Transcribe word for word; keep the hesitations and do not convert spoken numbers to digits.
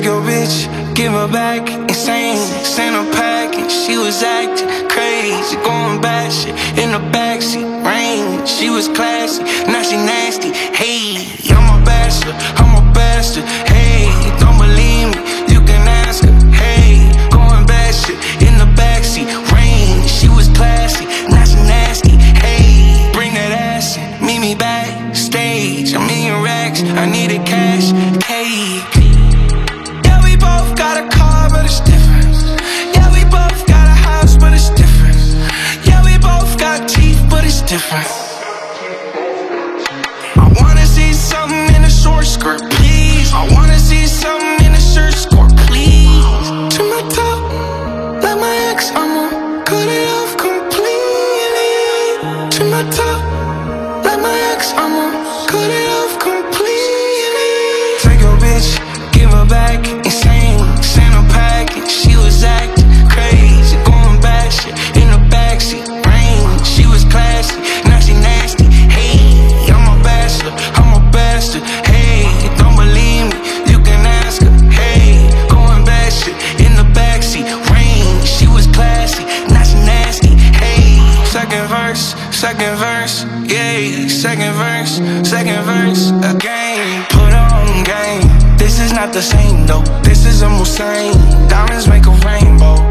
Take your bitch, give her back, insane. Sent her package, she was acting crazy, going bad shit in the backseat. Rain, she was classy, now she nasty. Hey, I'm a bachelor, I'm a bastard. Hey, don't believe me, you can ask her. Hey, going bad shit in the backseat. Rain, she was classy, now she nasty. Hey, bring that ass in, meet me backstage. I'm in racks, I needed cash, cake. Yeah, we both got a car, but it's different. Yeah, we both got a house, but it's different. Yeah, we both got teeth, but it's different. I wanna see something in the short skirt, please. I wanna see something in the shirt skirt, please. To my top, like my ex, I'ma cut it off completely. To my top, like my ex, I'ma cut it off completely. Take your bitch, give her back, insane. Sent her package, she was acting crazy, going bad shit in the backseat. Rain, she was classy, now she nasty. Hey, I'm a bachelor, I'm a bastard. Hey, don't believe me, you can ask her. Hey, going bad shit in the backseat. Rain, she was classy, now she nasty. Hey, second verse, second verse, yeah, second verse, second verse again. Put on game. This is not the same though, this is a Musain. Diamonds make a rainbow.